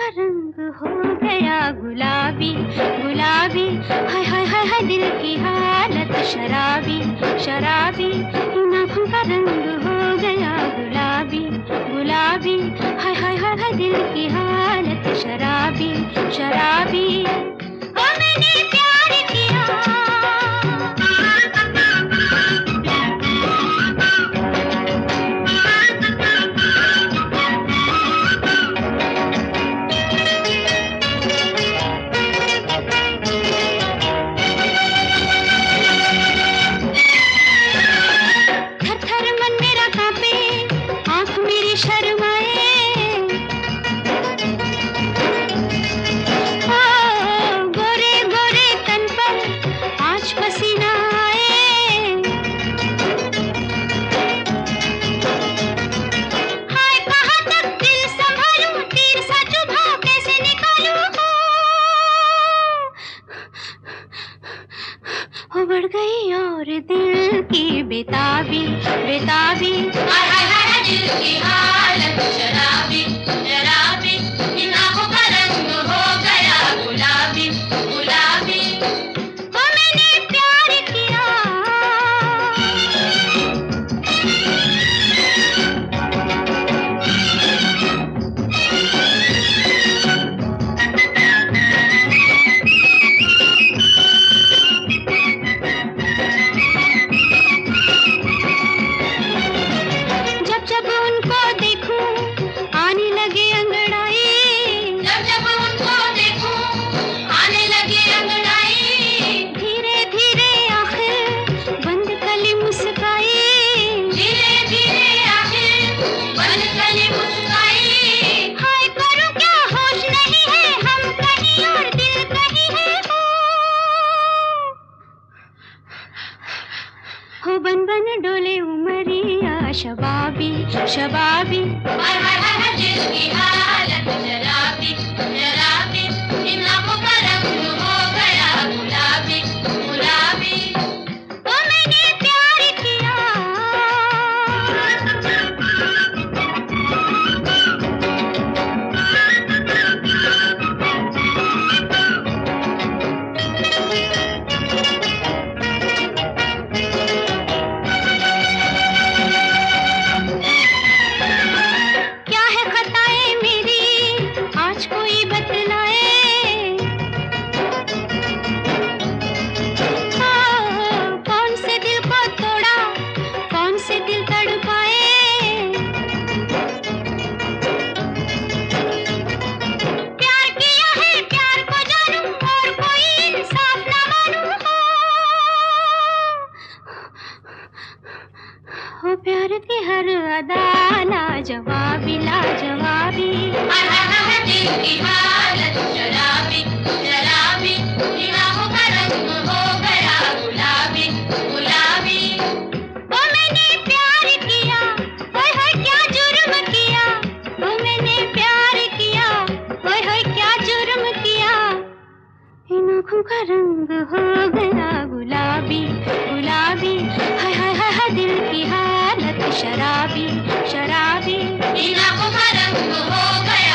का रंग हो गया गुलाबी गुलाबी, हाय हाय हाय हाय दिल की हालत शराबी शराबी, इन आँखों का रंग हो गया गुलाबी गुलाबी, हाय हाय हाय हाय दिल की हालत शराबी शराबी। ओ मैंने प्यार किया, बढ़ गई और दिल की बेताबी बेताबी, हाय हाय हाय दिल की हालत शराबी शराबी, इन आँखों का रंग हो गया गुलाबी गुलाबी। ओ मैंने प्यार किया, बन बन डोले उमरिया शबाबी शबाबी, हाय हाय हाय दिल की हालत शराबी शराबी, इन आँखों का रंग हो गया गुलाबी गुलाबी। ओ मैंने प्यार किया, प्यार की हर अदा लाजवाबी लाजवाबी, हाय हाय हाय दिल की हालत शराबी शराबी, इन आँखों का रंग हो गया गुलाबी गुलाबी। ओ मैंने प्यार किया, ओए होए क्या जुर्म किया, ओ मैंने प्यार किया, ओए होए क्या जुर्म किया, इन आँखों का रंग हो गया गुलाबी गुलाबी, हाय हाय हाय हाय दिल की हालत शराबी शराबी, इन आँखों का रंग हो गया